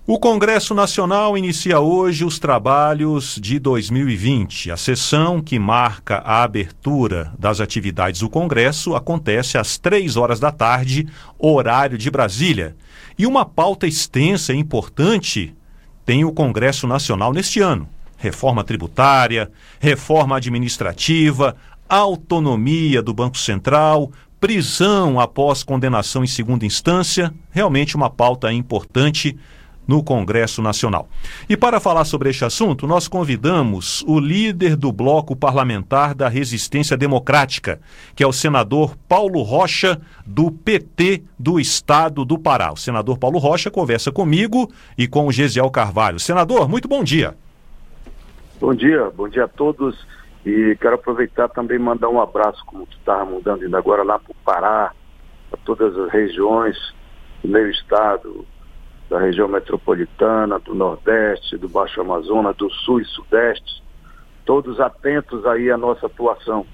O Congresso Nacional inicia hoje os trabalhos de 2020. A sessão que marca a abertura das atividades do Congresso acontece às 3 horas da tarde, horário de Brasília. E uma pauta extensa e importante tem o Congresso Nacional neste ano. Reforma tributária, reforma administrativa, autonomia do Banco Central, prisão após condenação em segunda instância. Realmente uma pauta importante no Congresso Nacional. E para falar sobre este assunto, nós convidamos o líder do Bloco Parlamentar da Resistência Democrática, que é o senador Paulo Rocha, do PT do Estado do Pará. O senador Paulo Rocha conversa comigo e com o Gesiel Carvalho. Senador, muito bom dia. Bom dia a todos. E quero aproveitar também e mandar um abraço, como tu estava mudando ainda agora, lá para o Pará, para todas as regiões do meu estado, da região metropolitana, do Nordeste, do Baixo Amazonas, do Sul e Sudeste, todos atentos aí à nossa atuação.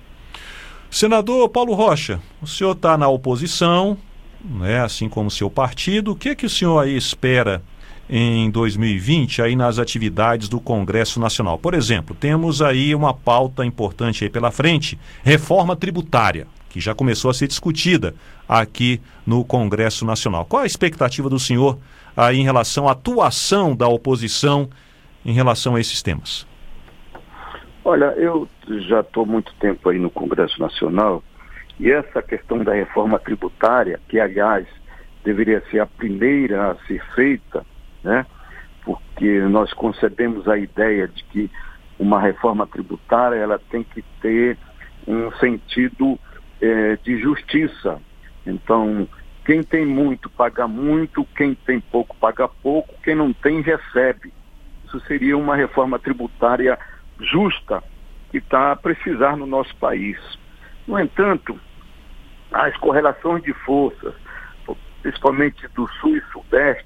Senador Paulo Rocha, o senhor está na oposição, né, assim como o seu partido. O que o senhor aí espera em 2020 aí nas atividades do Congresso Nacional? Por exemplo, temos aí uma pauta importante aí pela frente, reforma tributária, que já começou a ser discutida aqui no Congresso Nacional. Qual a expectativa do senhor aí em relação à atuação da oposição em relação a esses temas? Olha, eu já estou muito tempo aí no Congresso Nacional e essa questão da reforma tributária, que aliás deveria ser a primeira a ser feita, né? Porque nós concebemos a ideia de que uma reforma tributária ela tem que ter um sentido de justiça. Então, quem tem muito paga muito, quem tem pouco paga pouco, quem não tem recebe. Isso seria uma reforma tributária justa que está a precisar no nosso país. No entanto, as correlações de forças, principalmente do Sul e Sudeste,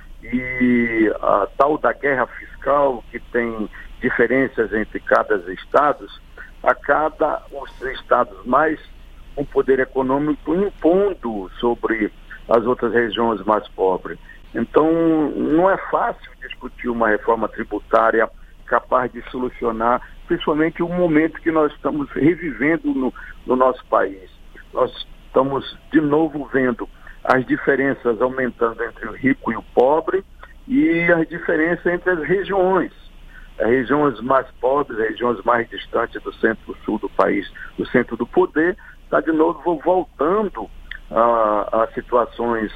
e a tal da guerra fiscal, que tem diferenças entre cada estados, acaba os estados mais com poder econômico impondo sobre as outras regiões mais pobres. Então, não é fácil discutir uma reforma tributária capaz de solucionar, principalmente o momento que nós estamos revivendo no nosso país. Nós estamos, de novo, vendo as diferenças aumentando entre o rico e o pobre e as diferenças entre as regiões. As regiões mais pobres, as regiões mais distantes do centro-sul do país, do centro do poder, está de novo voltando a situações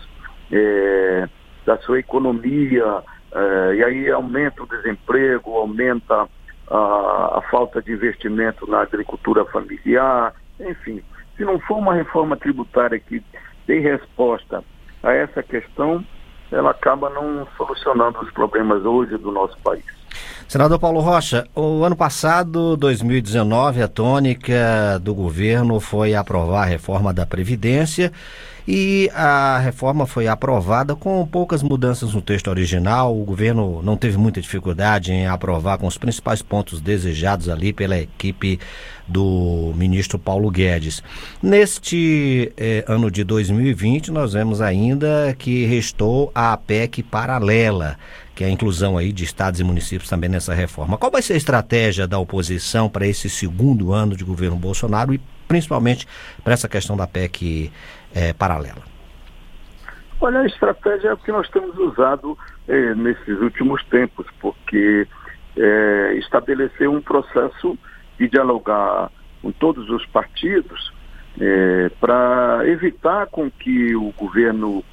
da sua economia, e aí aumenta o desemprego, aumenta a falta de investimento na agricultura familiar, enfim. Se não for uma reforma tributária que dê resposta a essa questão, ela acaba não solucionando os problemas hoje do nosso país. Senador Paulo Rocha, o ano passado, 2019, a tônica do governo foi aprovar a reforma da Previdência e a reforma foi aprovada com poucas mudanças no texto original. O governo não teve muita dificuldade em aprovar com os principais pontos desejados ali pela equipe do ministro Paulo Guedes. Neste ano de 2020, nós vemos ainda que restou a PEC paralela, que é a inclusão aí de estados e municípios também nessa reforma. Qual vai ser a estratégia da oposição para esse segundo ano de governo Bolsonaro e principalmente para essa questão da PEC paralela? Olha, a estratégia é o que nós temos usado nesses últimos tempos, porque estabelecer um processo de dialogar com todos os partidos para evitar com que o governo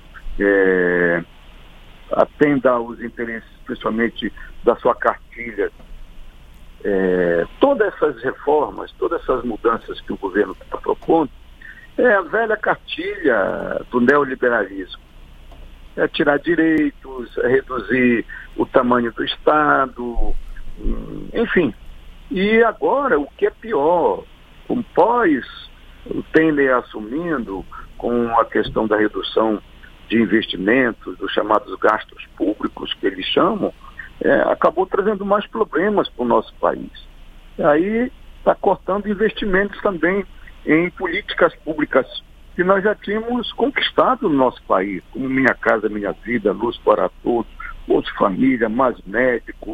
atenda aos interesses, principalmente da sua cartilha. Todas essas reformas, todas essas mudanças que o governo está propondo, é a velha cartilha do neoliberalismo. É tirar direitos, é reduzir o tamanho do Estado, enfim. E agora, o que é pior, pós o Temer assumindo com a questão da redução de investimentos, dos chamados gastos públicos que eles chamam, acabou trazendo mais problemas para o nosso país. E aí está cortando investimentos também em políticas públicas que nós já tínhamos conquistado no nosso país, como Minha Casa Minha Vida, Luz para Todos, de família, mais médico,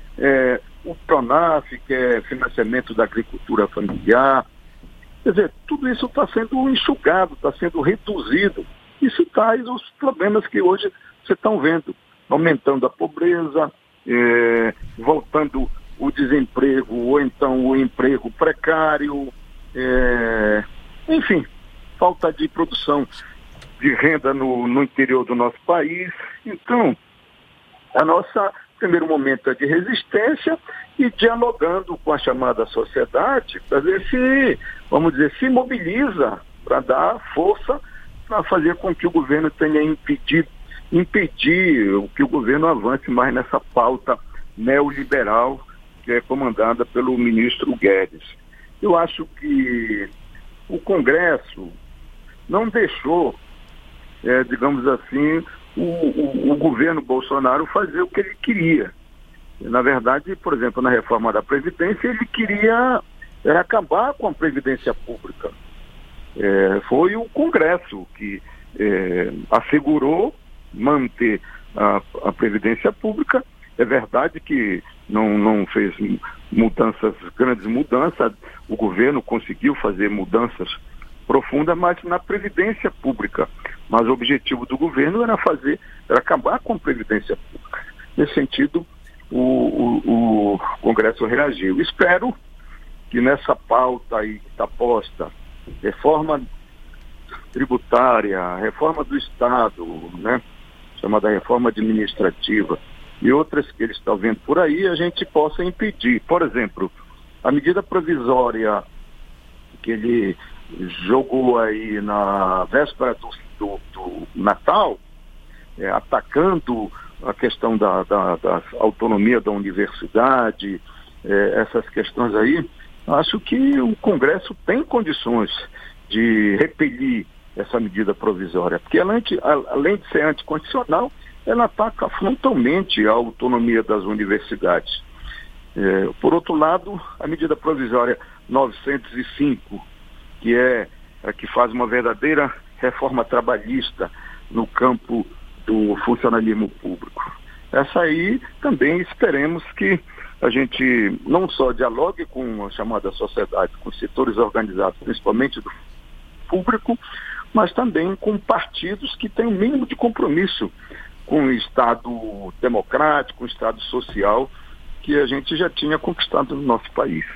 o Pronaf, que é financiamento da agricultura familiar. Quer dizer, tudo isso está sendo enxugado, está sendo reduzido. Isso traz os problemas que hoje vocês estão vendo, aumentando a pobreza, voltando o desemprego, ou então o emprego precário, enfim, falta de produção de renda no interior do nosso país. Então, a nossa primeiro momento é de resistência e dialogando com a chamada sociedade para ver se, vamos dizer, se mobiliza para dar força para fazer com que o governo tenha impedir que o governo avance mais nessa pauta neoliberal que é comandada pelo ministro Guedes. Eu acho que o Congresso não deixou, digamos assim, o governo Bolsonaro fazer o que ele queria. Na verdade, por exemplo, na reforma da Previdência, ele queria acabar com a Previdência Pública. Foi o Congresso que assegurou manter a Previdência Pública. É verdade que não fez grandes mudanças, o governo conseguiu fazer mudanças profundas, mas na Previdência Pública. Mas o objetivo do governo era acabar com a Previdência Pública. Nesse sentido, o Congresso reagiu. Espero que nessa pauta aí que está posta, reforma tributária, reforma do Estado, né, chamada reforma administrativa, e outras que eles estão vendo por aí, a gente possa impedir. Por exemplo, a medida provisória que ele jogou aí na véspera do Natal, atacando a questão da autonomia da universidade, essas questões aí, acho que o Congresso tem condições de repelir essa medida provisória, porque além de ser anticonstitucional, ela ataca frontalmente a autonomia das universidades. Por outro lado, a medida provisória 905, que é a que faz uma verdadeira reforma trabalhista no campo do funcionalismo público. Essa aí também esperemos que a gente não só dialogue com a chamada sociedade, com os setores organizados, principalmente do público, mas também com partidos que têm um mínimo de compromisso com o Estado democrático, com o Estado social, que a gente já tinha conquistado no nosso país.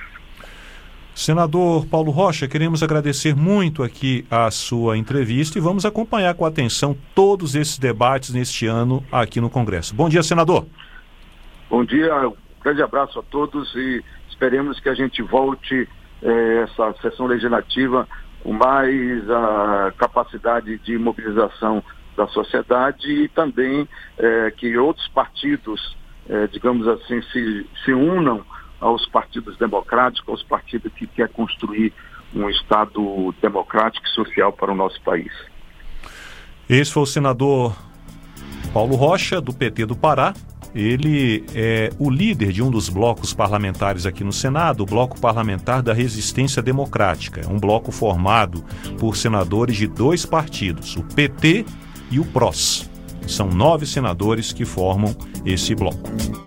Senador Paulo Rocha, queremos agradecer muito aqui a sua entrevista e vamos acompanhar com atenção todos esses debates neste ano aqui no Congresso. Bom dia, senador. Bom dia, um grande abraço a todos e esperemos que a gente volte essa sessão legislativa com mais capacidade de mobilização da sociedade e também que outros partidos, digamos assim, se unam aos partidos democráticos, aos partidos que querem construir um Estado democrático e social para o nosso país. Esse foi o senador Paulo Rocha, do PT do Pará. Ele é o líder de um dos blocos parlamentares aqui no Senado, o Bloco Parlamentar da Resistência Democrática. É um bloco formado por senadores de dois partidos, o PT e o PROS. São 9 senadores que formam esse bloco.